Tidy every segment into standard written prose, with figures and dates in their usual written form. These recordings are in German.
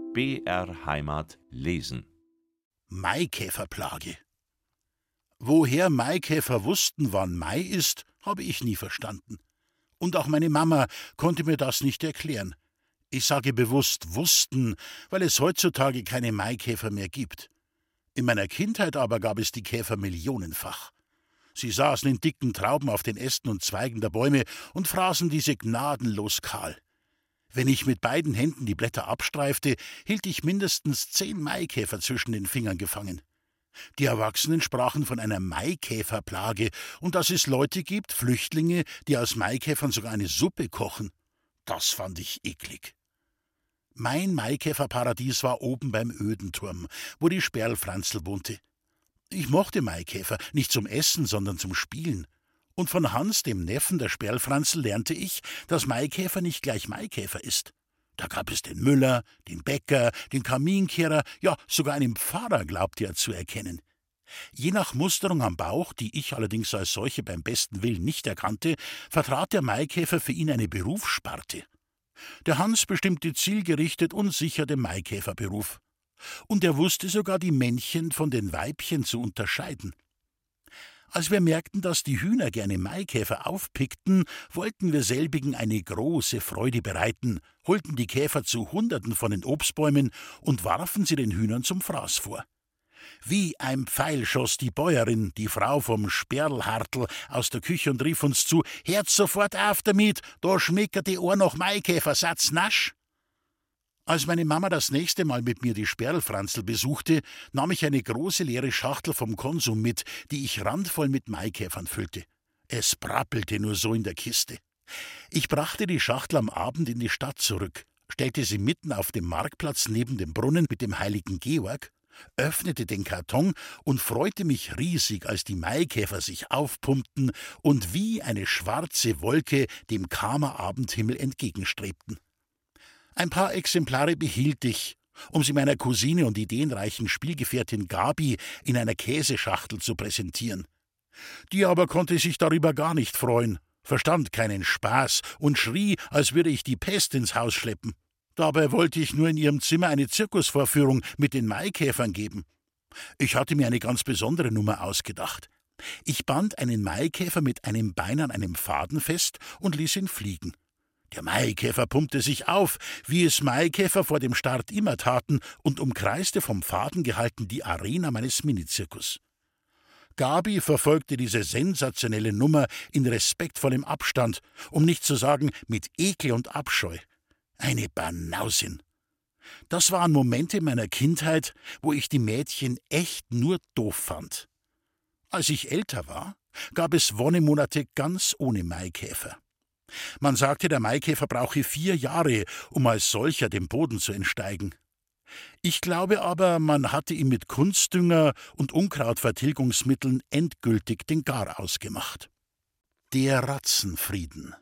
BR Heimat lesen. Maikäferplage. Woher Maikäfer wussten, wann Mai ist, habe ich nie verstanden. Und auch meine Mama konnte mir das nicht erklären. Ich sage bewusst wussten, weil es heutzutage keine Maikäfer mehr gibt. In meiner Kindheit aber gab es die Käfer millionenfach. Sie saßen in dicken Trauben auf den Ästen und Zweigen der Bäume und fraßen diese gnadenlos kahl. Wenn ich mit beiden Händen die Blätter abstreifte, hielt ich mindestens 10 Maikäfer zwischen den Fingern gefangen. Die Erwachsenen sprachen von einer Maikäferplage und dass es Leute gibt, Flüchtlinge, die aus Maikäfern sogar eine Suppe kochen. Das fand ich eklig. Mein Maikäferparadies war oben beim Ödenturm, wo die Sperlfranzl wohnte. Ich mochte Maikäfer, nicht zum Essen, sondern zum Spielen. Und von Hans, dem Neffen der Sperlfranzl, lernte ich, dass Maikäfer nicht gleich Maikäfer ist. Da gab es den Müller, den Bäcker, den Kaminkehrer, ja, sogar einen Pfarrer glaubte er zu erkennen. Je nach Musterung am Bauch, die ich allerdings als solche beim besten Willen nicht erkannte, vertrat der Maikäfer für ihn eine Berufssparte. Der Hans bestimmte zielgerichtet und sicher den Maikäferberuf. Und er wusste sogar, die Männchen von den Weibchen zu unterscheiden. Als wir merkten, dass die Hühner gerne Maikäfer aufpickten, wollten wir selbigen eine große Freude bereiten, holten die Käfer zu Hunderten von den Obstbäumen und warfen sie den Hühnern zum Fraß vor. Wie ein Pfeil schoss die Bäuerin, die Frau vom Sperlhartl, aus der Küche und rief uns zu: »Hört sofort auf damit, da schmeckert die Ohr nach Maikäfer, satz nasch!« Als meine Mama das nächste Mal mit mir die Sperlfranzl besuchte, nahm ich eine große leere Schachtel vom Konsum mit, die ich randvoll mit Maikäfern füllte. Es prappelte nur so in der Kiste. Ich brachte die Schachtel am Abend in die Stadt zurück, stellte sie mitten auf dem Marktplatz neben dem Brunnen mit dem heiligen Georg, öffnete den Karton und freute mich riesig, als die Maikäfer sich aufpumpten und wie eine schwarze Wolke dem Kamer Abendhimmel entgegenstrebten. Ein paar Exemplare behielt ich, um sie meiner Cousine und ideenreichen Spielgefährtin Gabi in einer Käseschachtel zu präsentieren. Die aber konnte sich darüber gar nicht freuen, verstand keinen Spaß und schrie, als würde ich die Pest ins Haus schleppen. Dabei wollte ich nur in ihrem Zimmer eine Zirkusvorführung mit den Maikäfern geben. Ich hatte mir eine ganz besondere Nummer ausgedacht. Ich band einen Maikäfer mit einem Bein an einem Faden fest und ließ ihn fliegen. Der Maikäfer pumpte sich auf, wie es Maikäfer vor dem Start immer taten, und umkreiste vom Faden gehalten die Arena meines Minizirkus. Gabi verfolgte diese sensationelle Nummer in respektvollem Abstand, um nicht zu sagen mit Ekel und Abscheu. Eine Banausin. Das waren Momente meiner Kindheit, wo ich die Mädchen echt nur doof fand. Als ich älter war, gab es Wonnemonate ganz ohne Maikäfer. Man sagte, der Maikäfer brauche 4 Jahre, um als solcher dem Boden zu entsteigen. Ich glaube aber, man hatte ihm mit Kunstdünger und Unkrautvertilgungsmitteln endgültig den Gar ausgemacht. Der Ratzenfrieden.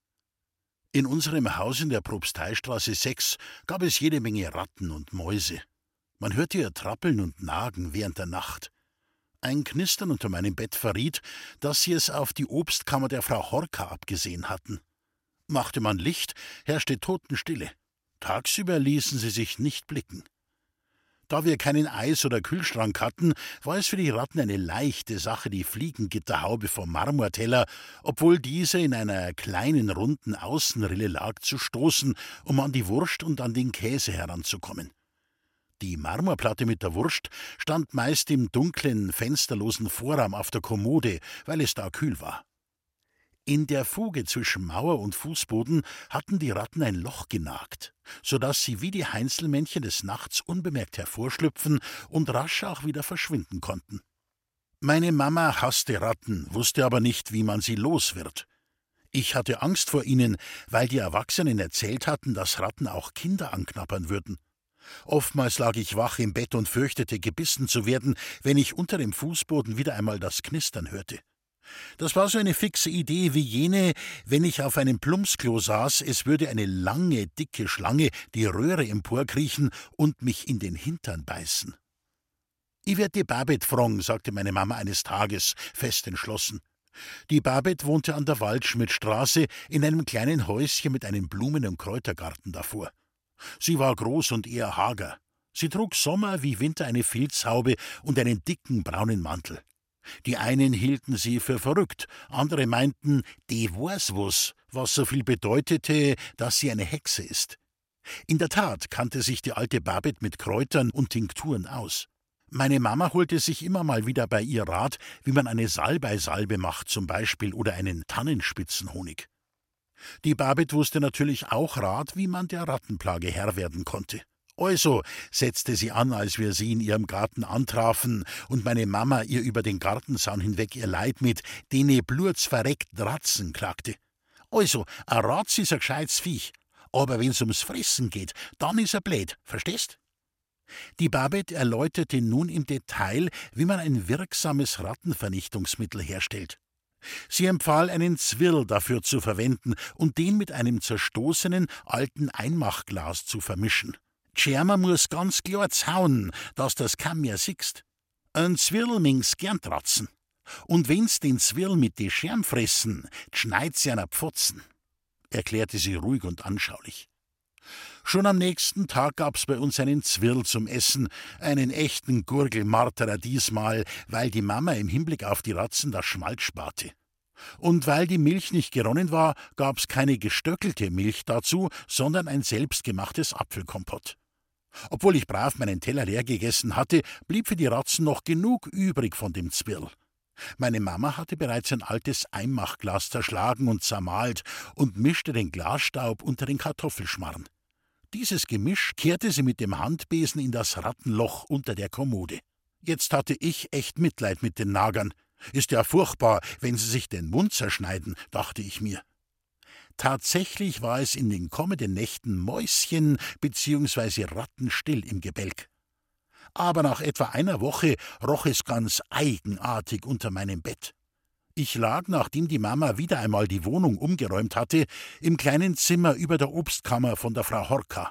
In unserem Haus in der Propsteistraße 6 gab es jede Menge Ratten und Mäuse. Man hörte ihr trappeln und nagen während der Nacht. Ein Knistern unter meinem Bett verriet, dass sie es auf die Obstkammer der Frau Horka abgesehen hatten. Machte man Licht, herrschte Totenstille. Tagsüber ließen sie sich nicht blicken. Da wir keinen Eis- oder Kühlschrank hatten, war es für die Ratten eine leichte Sache, die Fliegengitterhaube vom Marmorteller, obwohl diese in einer kleinen runden Außenrille lag, zu stoßen, um an die Wurst und an den Käse heranzukommen. Die Marmorplatte mit der Wurst stand meist im dunklen, fensterlosen Vorraum auf der Kommode, weil es da kühl war. In der Fuge zwischen Mauer und Fußboden hatten die Ratten ein Loch genagt, so dass sie wie die Heinzelmännchen des Nachts unbemerkt hervorschlüpfen und rasch auch wieder verschwinden konnten. Meine Mama hasste Ratten, wusste aber nicht, wie man sie los wird. Ich hatte Angst vor ihnen, weil die Erwachsenen erzählt hatten, dass Ratten auch Kinder anknabbern würden. Oftmals lag ich wach im Bett und fürchtete, gebissen zu werden, wenn ich unter dem Fußboden wieder einmal das Knistern hörte. Das war so eine fixe Idee wie jene, wenn ich auf einem Plumpsklo saß, es würde eine lange, dicke Schlange die Röhre emporkriechen und mich in den Hintern beißen. »Ich werd die Babett fragen«, sagte meine Mama eines Tages, fest entschlossen. Die Babett wohnte an der Waldschmidtstraße in einem kleinen Häuschen mit einem Blumen- und Kräutergarten davor. Sie war groß und eher hager. Sie trug Sommer wie Winter eine Filzhaube und einen dicken braunen Mantel. Die einen hielten sie für verrückt, andere meinten, die weiß was so viel bedeutete, dass sie eine Hexe ist. In der Tat kannte sich die alte Babette mit Kräutern und Tinkturen aus. Meine Mama holte sich immer mal wieder bei ihr Rat, wie man eine Salbeisalbe macht zum Beispiel oder einen Tannenspitzenhonig. Die Babette wusste natürlich auch Rat, wie man der Rattenplage Herr werden konnte. Also, setzte sie an, als wir sie in ihrem Garten antrafen und meine Mama ihr über den Gartenzaun hinweg ihr Leid mit dene blutsverreckten Ratzen klagte. Also, ein Ratz ist ein gescheites Viech, aber wenn's ums Fressen geht, dann ist er blöd, verstehst? Die Babette erläuterte nun im Detail, wie man ein wirksames Rattenvernichtungsmittel herstellt. Sie empfahl, einen Zwirl dafür zu verwenden und den mit einem zerstoßenen alten Einmachglas zu vermischen. Schermer muss ganz klar zauen, dass das kaum mehr siehst. Ein Zwirl mings gern tratzen. Und wenn's den Zwirl mit de Scherm fressen, schneid's ja einer Pfotzen, erklärte sie ruhig und anschaulich. Schon am nächsten Tag gab's bei uns einen Zwirl zum Essen, einen echten Gurgelmarterer diesmal, weil die Mama im Hinblick auf die Ratzen das Schmalz sparte. Und weil die Milch nicht geronnen war, gab's keine gestöckelte Milch dazu, sondern ein selbstgemachtes Apfelkompott. Obwohl ich brav meinen Teller leer gegessen hatte, blieb für die Ratzen noch genug übrig von dem Zwirl. Meine Mama hatte bereits ein altes Einmachglas zerschlagen und zermahlt und mischte den Glasstaub unter den Kartoffelschmarrn. Dieses Gemisch kehrte sie mit dem Handbesen in das Rattenloch unter der Kommode. Jetzt hatte ich echt Mitleid mit den Nagern. Ist ja furchtbar, wenn sie sich den Mund zerschneiden, dachte ich mir. Tatsächlich war es in den kommenden Nächten Mäuschen- bzw. rattenstill im Gebälk. Aber nach etwa einer Woche roch es ganz eigenartig unter meinem Bett. Ich lag, nachdem die Mama wieder einmal die Wohnung umgeräumt hatte, im kleinen Zimmer über der Obstkammer von der Frau Horka.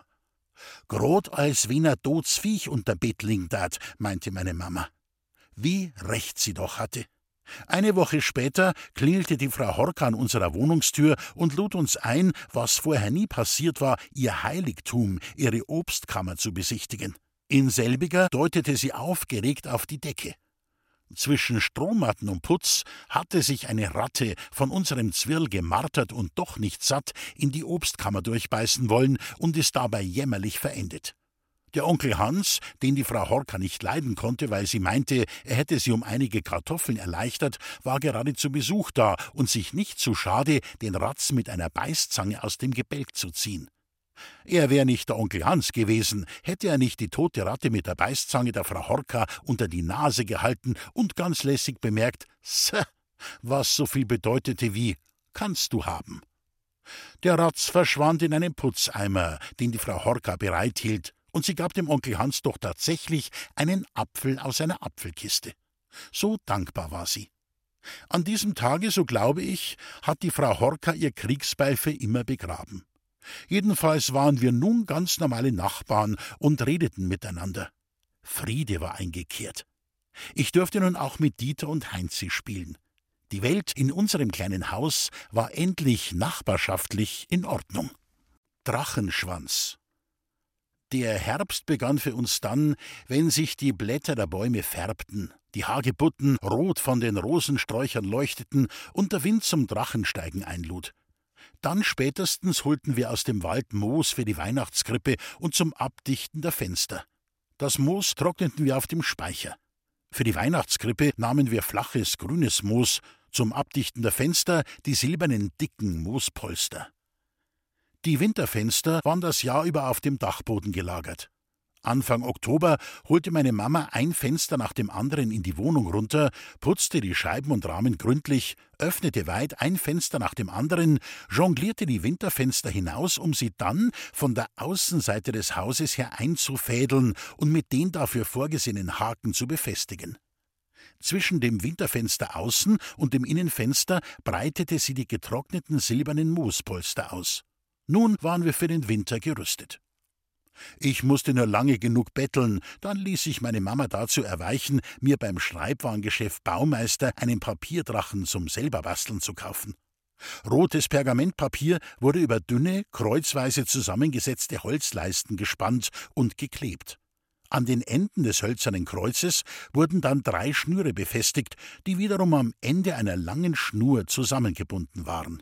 »Grad als wenn er totes Viech unter Bett liegen tat«, meinte meine Mama. Wie recht sie doch hatte. Eine Woche später klingelte die Frau Horka an unserer Wohnungstür und lud uns ein, was vorher nie passiert war, ihr Heiligtum, ihre Obstkammer zu besichtigen. In selbiger deutete sie aufgeregt auf die Decke. Zwischen Strohmatten und Putz hatte sich eine Ratte von unserem Zwirl gemartert und doch nicht satt in die Obstkammer durchbeißen wollen und ist dabei jämmerlich verendet. Der Onkel Hans, den die Frau Horka nicht leiden konnte, weil sie meinte, er hätte sie um einige Kartoffeln erleichtert, war gerade zu Besuch da und sich nicht zu schade, den Ratz mit einer Beißzange aus dem Gebälk zu ziehen. Er wäre nicht der Onkel Hans gewesen, hätte er nicht die tote Ratte mit der Beißzange der Frau Horka unter die Nase gehalten und ganz lässig bemerkt, was so viel bedeutete wie »kannst du haben«. Der Ratz verschwand in einen Putzeimer, den die Frau Horka bereithielt, und sie gab dem Onkel Hans doch tatsächlich einen Apfel aus einer Apfelkiste. So dankbar war sie. An diesem Tage, so glaube ich, hat die Frau Horka ihr Kriegsbeil für immer begraben. Jedenfalls waren wir nun ganz normale Nachbarn und redeten miteinander. Friede war eingekehrt. Ich durfte nun auch mit Dieter und Heinzi spielen. Die Welt in unserem kleinen Haus war endlich nachbarschaftlich in Ordnung. Drachenschwanz. Der Herbst begann für uns dann, wenn sich die Blätter der Bäume färbten, die Hagebutten rot von den Rosensträuchern leuchteten und der Wind zum Drachensteigen einlud. Dann spätestens holten wir aus dem Wald Moos für die Weihnachtskrippe und zum Abdichten der Fenster. Das Moos trockneten wir auf dem Speicher. Für die Weihnachtskrippe nahmen wir flaches, grünes Moos, zum Abdichten der Fenster die silbernen, dicken Moospolster. Die Winterfenster waren das Jahr über auf dem Dachboden gelagert. Anfang Oktober holte meine Mama ein Fenster nach dem anderen in die Wohnung runter, putzte die Scheiben und Rahmen gründlich, öffnete weit ein Fenster nach dem anderen, jonglierte die Winterfenster hinaus, um sie dann von der Außenseite des Hauses her einzufädeln und mit den dafür vorgesehenen Haken zu befestigen. Zwischen dem Winterfenster außen und dem Innenfenster breitete sie die getrockneten silbernen Moospolster aus. Nun waren wir für den Winter gerüstet. Ich musste nur lange genug betteln, dann ließ ich meine Mama dazu erweichen, mir beim Schreibwarengeschäft Baumeister einen Papierdrachen zum Selberbasteln zu kaufen. Rotes Pergamentpapier wurde über dünne, kreuzweise zusammengesetzte Holzleisten gespannt und geklebt. An den Enden des hölzernen Kreuzes wurden dann 3 Schnüre befestigt, die wiederum am Ende einer langen Schnur zusammengebunden waren.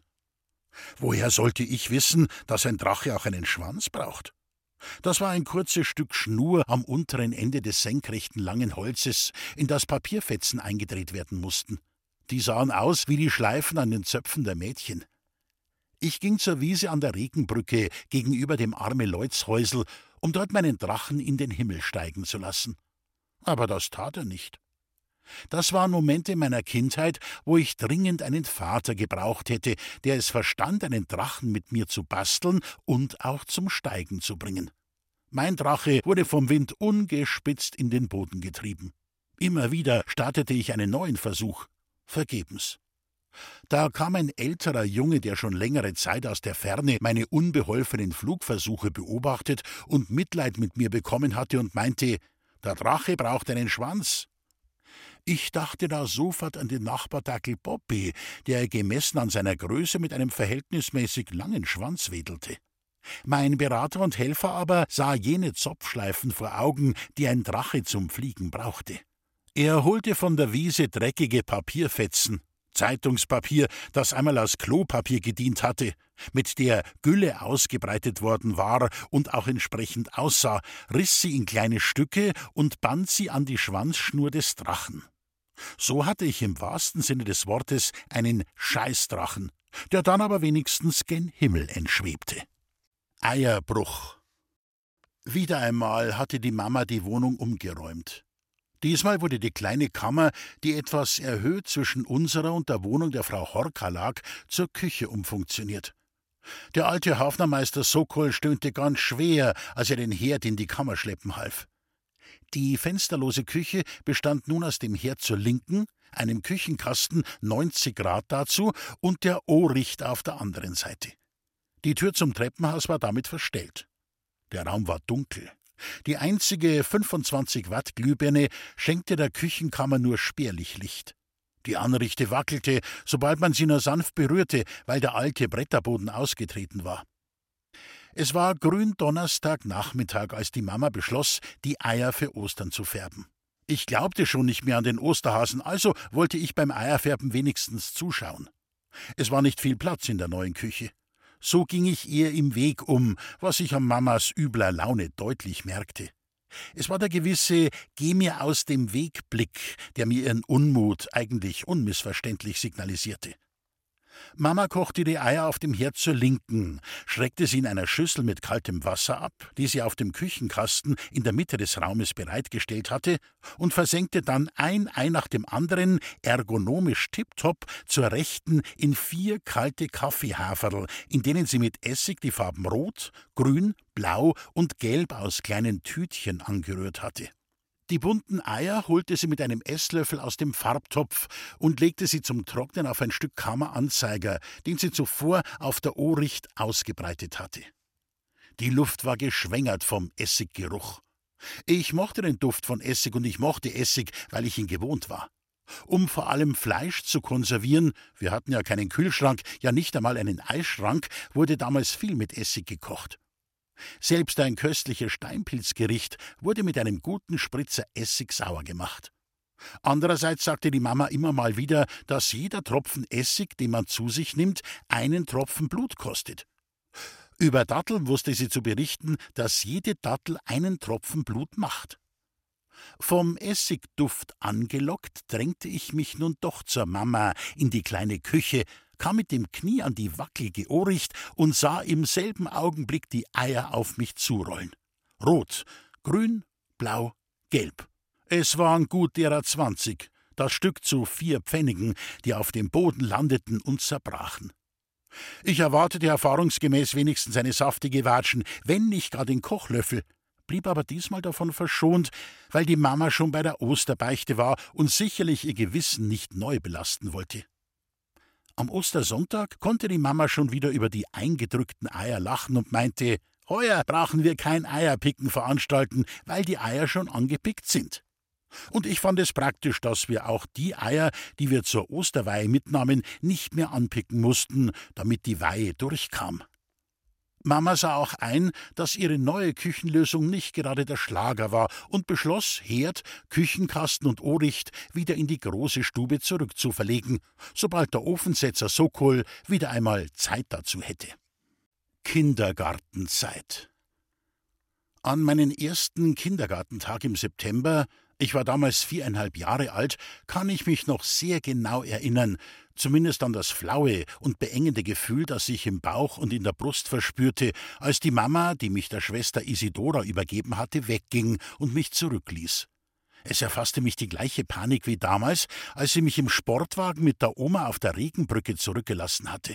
Woher sollte ich wissen, dass ein Drache auch einen Schwanz braucht? Das war ein kurzes Stück Schnur am unteren Ende des senkrechten langen Holzes, in das Papierfetzen eingedreht werden mussten. Die sahen aus wie die Schleifen an den Zöpfen der Mädchen. Ich ging zur Wiese an der Regenbrücke gegenüber dem Arme-Leutz-Häusl, um dort meinen Drachen in den Himmel steigen zu lassen. Aber das tat er nicht. Das waren Momente meiner Kindheit, wo ich dringend einen Vater gebraucht hätte, der es verstand, einen Drachen mit mir zu basteln und auch zum Steigen zu bringen. Mein Drache wurde vom Wind ungespitzt in den Boden getrieben. Immer wieder startete ich einen neuen Versuch. Vergebens. Da kam ein älterer Junge, der schon längere Zeit aus der Ferne meine unbeholfenen Flugversuche beobachtet und Mitleid mit mir bekommen hatte und meinte, der Drache braucht einen Schwanz. Ich dachte da sofort an den Nachbardackel Bobby, der gemessen an seiner Größe mit einem verhältnismäßig langen Schwanz wedelte. Mein Berater und Helfer aber sah jene Zopfschleifen vor Augen, die ein Drache zum Fliegen brauchte. Er holte von der Wiese dreckige Papierfetzen, Zeitungspapier, das einmal als Klopapier gedient hatte, mit der Gülle ausgebreitet worden war und auch entsprechend aussah, riss sie in kleine Stücke und band sie an die Schwanzschnur des Drachen. So hatte ich im wahrsten Sinne des Wortes einen Scheißdrachen, der dann aber wenigstens gen Himmel entschwebte. Eierbruch. Wieder einmal hatte die Mama die Wohnung umgeräumt. Diesmal wurde die kleine Kammer, die etwas erhöht zwischen unserer und der Wohnung der Frau Horka lag, zur Küche umfunktioniert. Der alte Hafnermeister Sokol stöhnte ganz schwer, als er den Herd in die Kammer schleppen half. Die fensterlose Küche bestand nun aus dem Herd zur Linken, einem Küchenkasten 90 Grad dazu und der O-Richt auf der anderen Seite. Die Tür zum Treppenhaus war damit verstellt. Der Raum war dunkel. Die einzige 25-Watt-Glühbirne schenkte der Küchenkammer nur spärlich Licht. Die Anrichte wackelte, sobald man sie nur sanft berührte, weil der alte Bretterboden ausgetreten war. Es war Gründonnerstagnachmittag, als die Mama beschloss, die Eier für Ostern zu färben. Ich glaubte schon nicht mehr an den Osterhasen, also wollte ich beim Eierfärben wenigstens zuschauen. Es war nicht viel Platz in der neuen Küche. So ging ich ihr im Weg um, was ich an Mamas übler Laune deutlich merkte. Es war der gewisse Geh-mir-aus-dem-Weg-Blick, der mir ihren Unmut eigentlich unmissverständlich signalisierte. Mama kochte die Eier auf dem Herd zur Linken, schreckte sie in einer Schüssel mit kaltem Wasser ab, die sie auf dem Küchenkasten in der Mitte des Raumes bereitgestellt hatte, und versenkte dann ein Ei nach dem anderen, ergonomisch tipptopp, zur Rechten in 4 kalte Kaffeehaferl, in denen sie mit Essig die Farben Rot, Grün, Blau und Gelb aus kleinen Tütchen angerührt hatte. Die bunten Eier holte sie mit einem Esslöffel aus dem Farbtopf und legte sie zum Trocknen auf ein Stück Kammeranzeiger, den sie zuvor auf der O-Richt ausgebreitet hatte. Die Luft war geschwängert vom Essiggeruch. Ich mochte den Duft von Essig und ich mochte Essig, weil ich ihn gewohnt war. Um vor allem Fleisch zu konservieren, wir hatten ja keinen Kühlschrank, ja nicht einmal einen Eisschrank, wurde damals viel mit Essig gekocht. Selbst ein köstliches Steinpilzgericht wurde mit einem guten Spritzer Essig sauer gemacht. Andererseits sagte die Mama immer mal wieder, dass jeder Tropfen Essig, den man zu sich nimmt, einen Tropfen Blut kostet. Über Datteln wusste sie zu berichten, dass jede Dattel einen Tropfen Blut macht. Vom Essigduft angelockt, drängte ich mich nun doch zur Mama in die kleine Küche, kam mit dem Knie an die wackelige O-Richt und sah im selben Augenblick die Eier auf mich zurollen. Rot, Grün, Blau, Gelb. Es waren gut derer 20, das Stück zu 4 Pfennigen, die auf dem Boden landeten und zerbrachen. Ich erwartete erfahrungsgemäß wenigstens eine saftige Watschen, wenn nicht gar den Kochlöffel, blieb aber diesmal davon verschont, weil die Mama schon bei der Osterbeichte war und sicherlich ihr Gewissen nicht neu belasten wollte. Am Ostersonntag konnte die Mama schon wieder über die eingedrückten Eier lachen und meinte, heuer brauchen wir kein Eierpicken veranstalten, weil die Eier schon angepickt sind. Und ich fand es praktisch, dass wir auch die Eier, die wir zur Osterweihe mitnahmen, nicht mehr anpicken mussten, damit die Weihe durchkam. Mama sah auch ein, dass ihre neue Küchenlösung nicht gerade der Schlager war und beschloss, Herd, Küchenkasten und Ohricht wieder in die große Stube zurückzuverlegen, sobald der Ofensetzer Sokol wieder einmal Zeit dazu hätte. Kindergartenzeit. An meinen ersten Kindergartentag im September, ich war damals 4,5 Jahre alt, kann ich mich noch sehr genau erinnern, zumindest an das flaue und beengende Gefühl, das ich im Bauch und in der Brust verspürte, als die Mama, die mich der Schwester Isidora übergeben hatte, wegging und mich zurückließ. Es erfasste mich die gleiche Panik wie damals, als sie mich im Sportwagen mit der Oma auf der Regenbrücke zurückgelassen hatte.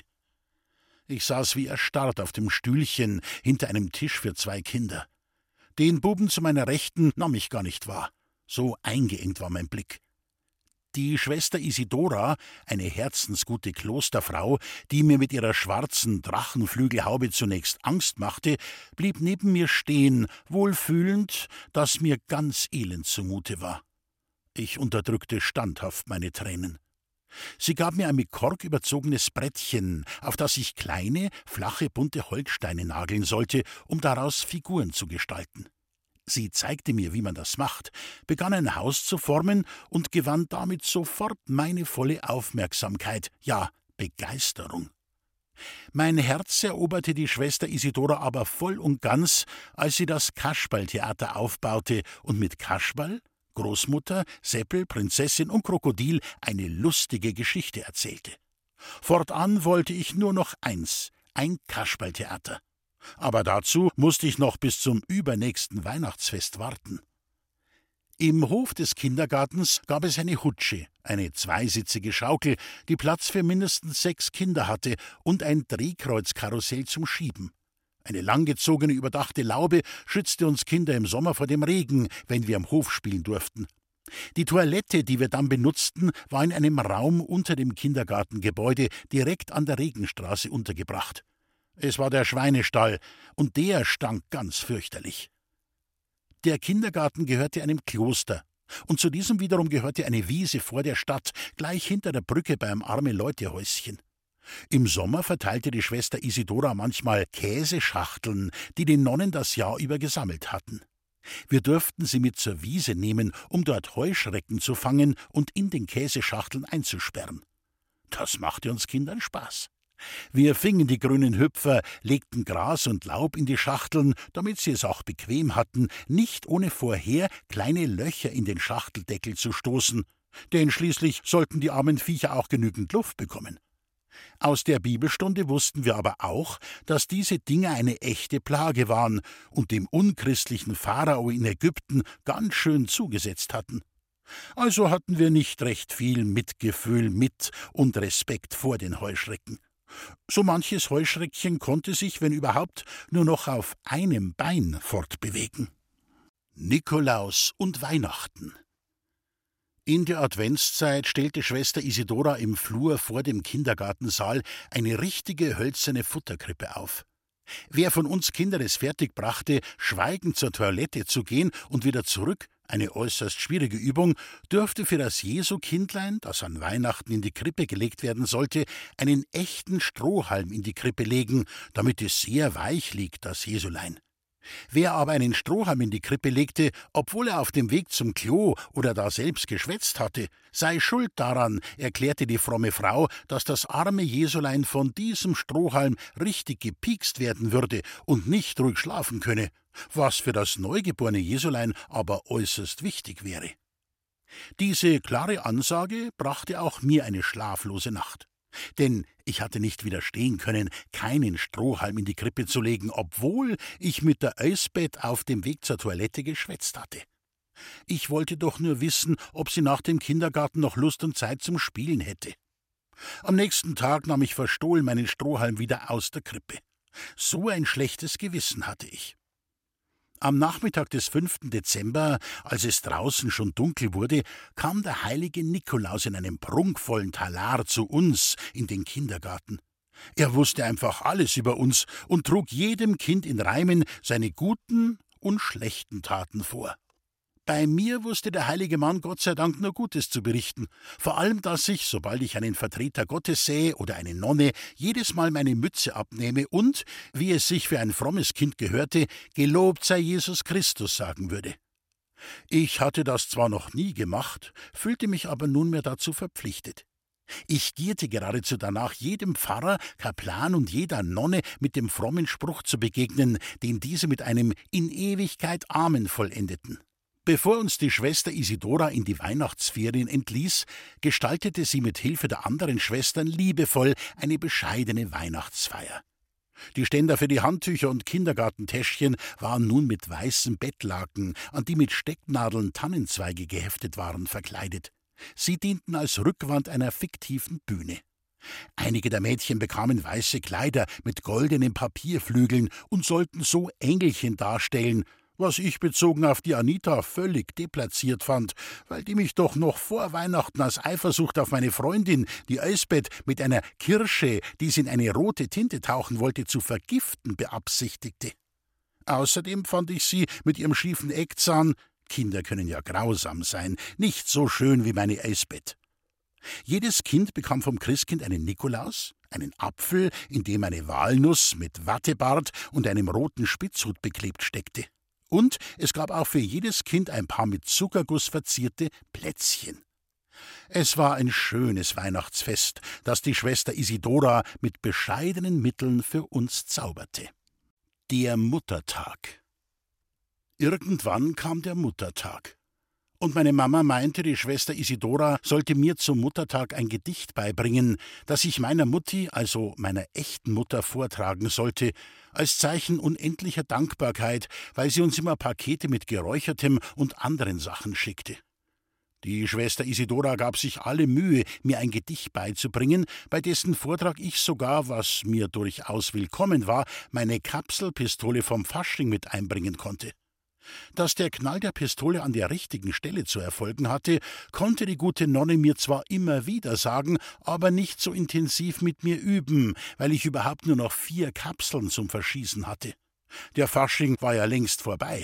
Ich saß wie erstarrt auf dem Stühlchen hinter einem Tisch für 2 Kinder. Den Buben zu meiner Rechten nahm ich gar nicht wahr. So eingeengt war mein Blick. Die Schwester Isidora, eine herzensgute Klosterfrau, die mir mit ihrer schwarzen Drachenflügelhaube zunächst Angst machte, blieb neben mir stehen, wohlfühlend, dass mir ganz elend zumute war. Ich unterdrückte standhaft meine Tränen. Sie gab mir ein mit Kork überzogenes Brettchen, auf das ich kleine, flache, bunte Holzsteine nageln sollte, um daraus Figuren zu gestalten. Sie zeigte mir, wie man das macht, begann ein Haus zu formen und gewann damit sofort meine volle Aufmerksamkeit, ja, Begeisterung. Mein Herz eroberte die Schwester Isidora aber voll und ganz, als sie das Kasperltheater aufbaute und mit Kasperl, Großmutter, Seppel, Prinzessin und Krokodil eine lustige Geschichte erzählte. Fortan wollte ich nur noch eins, ein Kasperltheater. Aber dazu musste ich noch bis zum übernächsten Weihnachtsfest warten. Im Hof des Kindergartens gab es eine Hutsche, eine zweisitzige Schaukel, die Platz für mindestens 6 Kinder hatte, und ein Drehkreuzkarussell zum Schieben. Eine langgezogene, überdachte Laube schützte uns Kinder im Sommer vor dem Regen, wenn wir am Hof spielen durften. Die Toilette, die wir dann benutzten, war in einem Raum unter dem Kindergartengebäude direkt an der Regenstraße untergebracht. Es war der Schweinestall, und der stank ganz fürchterlich. Der Kindergarten gehörte einem Kloster, und zu diesem wiederum gehörte eine Wiese vor der Stadt, gleich hinter der Brücke beim Arme-Leute-Häuschen. Im Sommer verteilte die Schwester Isidora manchmal Käseschachteln, die die Nonnen das Jahr über gesammelt hatten. Wir durften sie mit zur Wiese nehmen, um dort Heuschrecken zu fangen und in den Käseschachteln einzusperren. Das machte uns Kindern Spaß. Wir fingen die grünen Hüpfer, legten Gras und Laub in die Schachteln, damit sie es auch bequem hatten, nicht ohne vorher kleine Löcher in den Schachteldeckel zu stoßen, denn schließlich sollten die armen Viecher auch genügend Luft bekommen. Aus der Bibelstunde wussten wir aber auch, dass diese Dinge eine echte Plage waren und dem unchristlichen Pharao in Ägypten ganz schön zugesetzt hatten. Also hatten wir nicht recht viel Mitgefühl mit und Respekt vor den Heuschrecken. So manches Heuschreckchen konnte sich, wenn überhaupt, nur noch auf einem Bein fortbewegen. Nikolaus und Weihnachten. In der Adventszeit stellte Schwester Isidora im Flur vor dem Kindergartensaal eine richtige hölzerne Futterkrippe auf. Wer von uns Kindern es fertigbrachte, schweigend zur Toilette zu gehen und wieder zurück, eine äußerst schwierige Übung, dürfte für das Jesu-Kindlein, das an Weihnachten in die Krippe gelegt werden sollte, einen echten Strohhalm in die Krippe legen, damit es sehr weich liegt, das Jesulein. Wer aber einen Strohhalm in die Krippe legte, obwohl er auf dem Weg zum Klo oder da selbst geschwätzt hatte, sei schuld daran, erklärte die fromme Frau, dass das arme Jesulein von diesem Strohhalm richtig gepiekst werden würde und nicht ruhig schlafen könne, was für das neugeborene Jesulein aber äußerst wichtig wäre. Diese klare Ansage brachte auch mir eine schlaflose Nacht. Denn ich hatte nicht widerstehen können, keinen Strohhalm in die Krippe zu legen, obwohl ich mit der Eisbett auf dem Weg zur Toilette geschwätzt hatte. Ich wollte doch nur wissen, ob sie nach dem Kindergarten noch Lust und Zeit zum Spielen hätte. Am nächsten Tag nahm ich verstohlen meinen Strohhalm wieder aus der Krippe. So ein schlechtes Gewissen hatte ich. Am Nachmittag des 5. Dezember, als es draußen schon dunkel wurde, kam der heilige Nikolaus in einem prunkvollen Talar zu uns in den Kindergarten. Er wusste einfach alles über uns und trug jedem Kind in Reimen seine guten und schlechten Taten vor. Bei mir wusste der heilige Mann Gott sei Dank nur Gutes zu berichten. Vor allem, dass ich, sobald ich einen Vertreter Gottes sähe oder eine Nonne, jedes Mal meine Mütze abnehme und, wie es sich für ein frommes Kind gehörte, gelobt sei Jesus Christus sagen würde. Ich hatte das zwar noch nie gemacht, fühlte mich aber nunmehr dazu verpflichtet. Ich gierte geradezu danach, jedem Pfarrer, Kaplan und jeder Nonne mit dem frommen Spruch zu begegnen, den diese mit einem »In Ewigkeit Amen« vollendeten. Bevor uns die Schwester Isidora in die Weihnachtsferien entließ, gestaltete sie mit Hilfe der anderen Schwestern liebevoll eine bescheidene Weihnachtsfeier. Die Ständer für die Handtücher und Kindergartentäschchen waren nun mit weißen Bettlaken, an die mit Stecknadeln Tannenzweige geheftet waren, verkleidet. Sie dienten als Rückwand einer fiktiven Bühne. Einige der Mädchen bekamen weiße Kleider mit goldenen Papierflügeln und sollten so Engelchen darstellen, was ich bezogen auf die Anita völlig deplatziert fand, weil die mich doch noch vor Weihnachten aus Eifersucht auf meine Freundin, die Elsbeth, mit einer Kirsche, die sie in eine rote Tinte tauchen wollte, zu vergiften beabsichtigte. Außerdem fand ich sie mit ihrem schiefen Eckzahn, Kinder können ja grausam sein, nicht so schön wie meine Elsbeth. Jedes Kind bekam vom Christkind einen Nikolaus, einen Apfel, in dem eine Walnuss mit Wattebart und einem roten Spitzhut beklebt steckte. Und es gab auch für jedes Kind ein paar mit Zuckerguss verzierte Plätzchen. Es war ein schönes Weihnachtsfest, das die Schwester Isidora mit bescheidenen Mitteln für uns zauberte. Der Muttertag. Irgendwann kam der Muttertag. Und meine Mama meinte, die Schwester Isidora sollte mir zum Muttertag ein Gedicht beibringen, das ich meiner Mutti, also meiner echten Mutter, vortragen sollte, als Zeichen unendlicher Dankbarkeit, weil sie uns immer Pakete mit Geräuchertem und anderen Sachen schickte. Die Schwester Isidora gab sich alle Mühe, mir ein Gedicht beizubringen, bei dessen Vortrag ich sogar, was mir durchaus willkommen war, meine Kapselpistole vom Fasching mit einbringen konnte. Dass der Knall der Pistole an der richtigen Stelle zu erfolgen hatte, konnte die gute Nonne mir zwar immer wieder sagen, aber nicht so intensiv mit mir üben, weil ich überhaupt nur noch 4 Kapseln zum Verschießen hatte. Der Fasching war ja längst vorbei.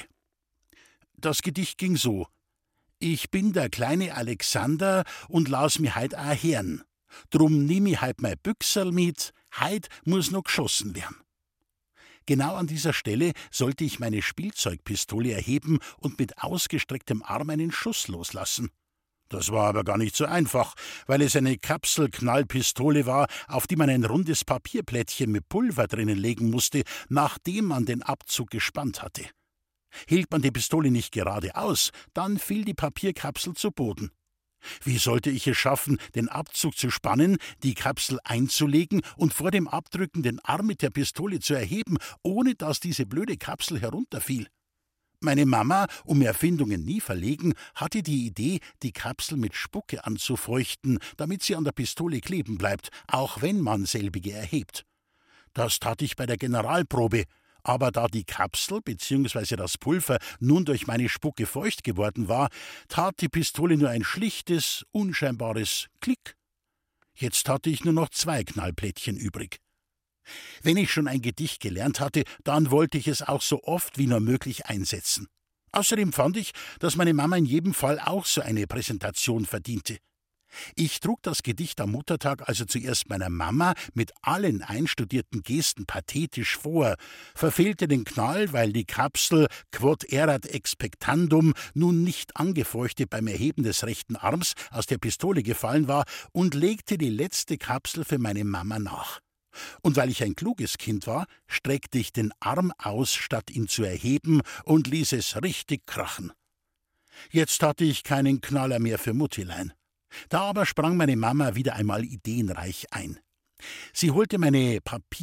Das Gedicht ging so: Ich bin der kleine Alexander und lass mi heut a hern. Drum nimm ich heut mei Büchserl mit, heut muss noch geschossen werden. Genau an dieser Stelle sollte ich meine Spielzeugpistole erheben und mit ausgestrecktem Arm einen Schuss loslassen. Das war aber gar nicht so einfach, weil es eine Kapselknallpistole war, auf die man ein rundes Papierplättchen mit Pulver drinnen legen musste, nachdem man den Abzug gespannt hatte. Hielt man die Pistole nicht geradeaus, dann fiel die Papierkapsel zu Boden. Wie sollte ich es schaffen, den Abzug zu spannen, die Kapsel einzulegen und vor dem Abdrücken den Arm mit der Pistole zu erheben, ohne dass diese blöde Kapsel herunterfiel? Meine Mama, um Erfindungen nie verlegen, hatte die Idee, die Kapsel mit Spucke anzufeuchten, damit sie an der Pistole kleben bleibt, auch wenn man selbige erhebt. Das tat ich bei der Generalprobe, aber da die Kapsel bzw. das Pulver nun durch meine Spucke feucht geworden war, tat die Pistole nur ein schlichtes, unscheinbares Klick. Jetzt hatte ich nur noch 2 Knallplättchen übrig. Wenn ich schon ein Gedicht gelernt hatte, dann wollte ich es auch so oft wie nur möglich einsetzen. Außerdem fand ich, dass meine Mama in jedem Fall auch so eine Präsentation verdiente. Ich trug das Gedicht am Muttertag also zuerst meiner Mama mit allen einstudierten Gesten pathetisch vor, verfehlte den Knall, weil die Kapsel quod erat expectandum nun nicht angefeuchtet beim Erheben des rechten Arms aus der Pistole gefallen war und legte die letzte Kapsel für meine Mama nach. Und weil ich ein kluges Kind war, streckte ich den Arm aus, statt ihn zu erheben, und ließ es richtig krachen. Jetzt hatte ich keinen Knaller mehr für Muttilein. Da aber sprang meine Mama wieder einmal ideenreich ein. Sie holte meine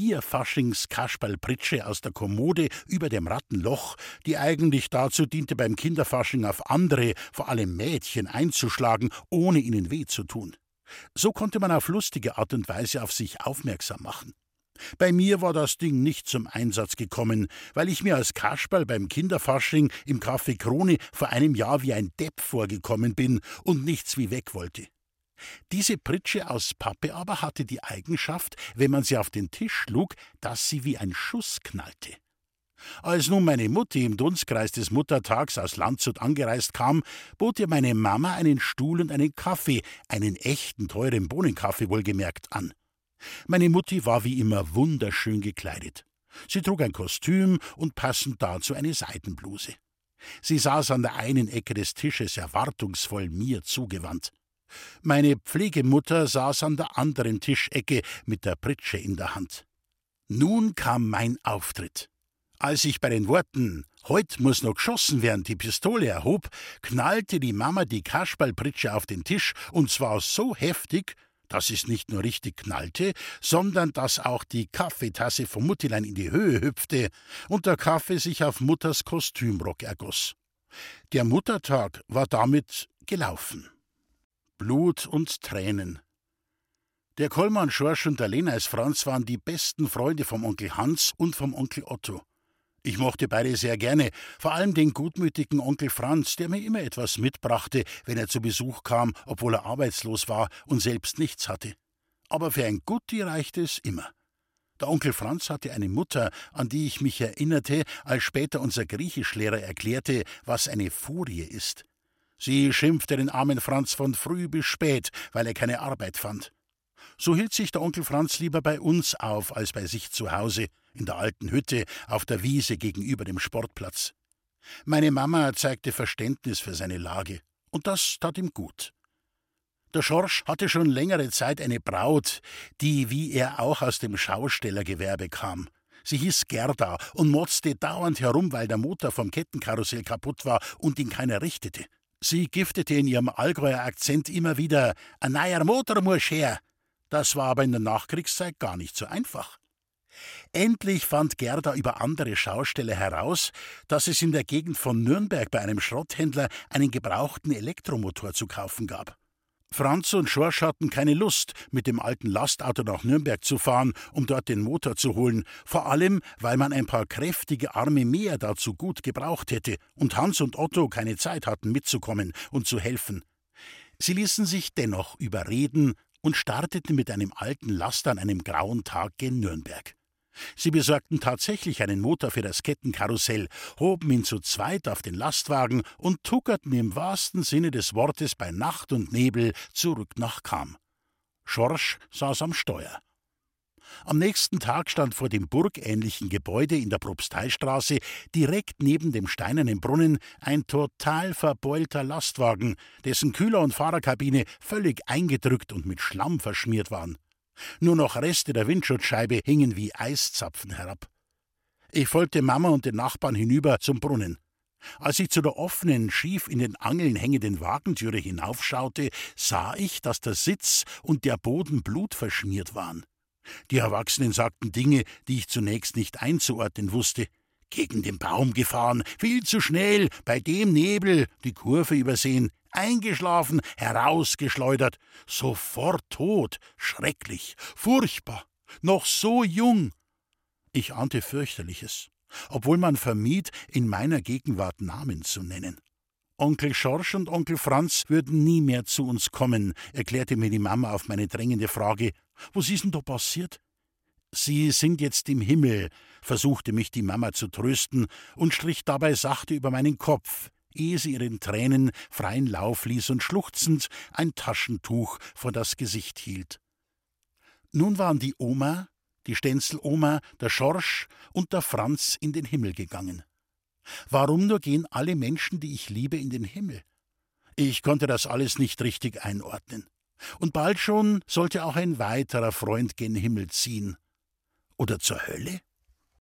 Papier-Faschings-Kasperlpritsche aus der Kommode über dem Rattenloch, die eigentlich dazu diente, beim Kinderfasching auf andere, vor allem Mädchen, einzuschlagen, ohne ihnen weh zu tun. So konnte man auf lustige Art und Weise auf sich aufmerksam machen. Bei mir war das Ding nicht zum Einsatz gekommen, weil ich mir als Kasperl beim Kinderfasching im Café Krone vor einem Jahr wie ein Depp vorgekommen bin und nichts wie weg wollte. Diese Pritsche aus Pappe aber hatte die Eigenschaft, wenn man sie auf den Tisch schlug, dass sie wie ein Schuss knallte. Als nun meine Mutti im Dunstkreis des Muttertags aus Landshut angereist kam, bot ihr meine Mama einen Stuhl und einen Kaffee, einen echten teuren Bohnenkaffee wohlgemerkt, an. Meine Mutti war wie immer wunderschön gekleidet. Sie trug ein Kostüm und passend dazu eine Seidenbluse. Sie saß an der einen Ecke des Tisches erwartungsvoll mir zugewandt. Meine Pflegemutter saß an der anderen Tischecke mit der Pritsche in der Hand. Nun kam mein Auftritt. Als ich bei den Worten »Heut muss noch geschossen werden« die Pistole erhob, knallte die Mama die Kasperlpritsche auf den Tisch, und zwar so heftig, dass es nicht nur richtig knallte, sondern dass auch die Kaffeetasse vom Muttilein in die Höhe hüpfte und der Kaffee sich auf Mutters Kostümrock ergoss. Der Muttertag war damit gelaufen. Blut und Tränen. Der Kollmann Schorsch und der Leneis Franz waren die besten Freunde vom Onkel Hans und vom Onkel Otto. Ich mochte beide sehr gerne, vor allem den gutmütigen Onkel Franz, der mir immer etwas mitbrachte, wenn er zu Besuch kam, obwohl er arbeitslos war und selbst nichts hatte. Aber für ein Gutti reichte es immer. Der Onkel Franz hatte eine Mutter, an die ich mich erinnerte, als später unser Griechischlehrer erklärte, was eine Furie ist. Sie schimpfte den armen Franz von früh bis spät, weil er keine Arbeit fand. So hielt sich der Onkel Franz lieber bei uns auf, als bei sich zu Hause, in der alten Hütte, auf der Wiese gegenüber dem Sportplatz. Meine Mama zeigte Verständnis für seine Lage, und das tat ihm gut. Der Schorsch hatte schon längere Zeit eine Braut, die wie er auch aus dem Schaustellergewerbe kam. Sie hieß Gerda und motzte dauernd herum, weil der Motor vom Kettenkarussell kaputt war und ihn keiner richtete. Sie giftete in ihrem Allgäuer Akzent immer wieder: »Ein neuer Motor muss her.« Das war aber in der Nachkriegszeit gar nicht so einfach. Endlich fand Gerda über andere Schausteller heraus, dass es in der Gegend von Nürnberg bei einem Schrotthändler einen gebrauchten Elektromotor zu kaufen gab. Franz und Schorsch hatten keine Lust, mit dem alten Lastauto nach Nürnberg zu fahren, um dort den Motor zu holen, vor allem, weil man ein paar kräftige Arme mehr dazu gut gebraucht hätte und Hans und Otto keine Zeit hatten mitzukommen und zu helfen. Sie ließen sich dennoch überreden und starteten mit einem alten Laster an einem grauen Tag gen Nürnberg. Sie besorgten tatsächlich einen Motor für das Kettenkarussell, hoben ihn zu zweit auf den Lastwagen und tuckerten im wahrsten Sinne des Wortes bei Nacht und Nebel zurück nach Cham. Schorsch saß am Steuer. Am nächsten Tag stand vor dem burgähnlichen Gebäude in der Propsteistraße direkt neben dem steinernen Brunnen ein total verbeulter Lastwagen, dessen Kühler und Fahrerkabine völlig eingedrückt und mit Schlamm verschmiert waren. Nur noch Reste der Windschutzscheibe hingen wie Eiszapfen herab. Ich folgte Mama und den Nachbarn hinüber zum Brunnen. Als ich zu der offenen, schief in den Angeln hängenden Wagentüre hinaufschaute, sah ich, dass der Sitz und der Boden blutverschmiert waren. Die Erwachsenen sagten Dinge, die ich zunächst nicht einzuordnen wusste. Gegen den Baum gefahren, viel zu schnell, bei dem Nebel, die Kurve übersehen, eingeschlafen, herausgeschleudert, sofort tot, schrecklich, furchtbar, noch so jung. Ich ahnte fürchterliches, obwohl man vermied, in meiner Gegenwart Namen zu nennen. Onkel Schorsch und Onkel Franz würden nie mehr zu uns kommen, erklärte mir die Mama auf meine drängende Frage: »Was ist denn da passiert?« »Sie sind jetzt im Himmel«, versuchte mich die Mama zu trösten und strich dabei sachte über meinen Kopf, ehe sie ihren Tränen freien Lauf ließ und schluchzend ein Taschentuch vor das Gesicht hielt. Nun waren die Oma, die Stenzel-Oma, der Schorsch und der Franz in den Himmel gegangen. Warum nur gehen alle Menschen, die ich liebe, in den Himmel? Ich konnte das alles nicht richtig einordnen. Und bald schon sollte auch ein weiterer Freund gen Himmel ziehen. Oder zur Hölle?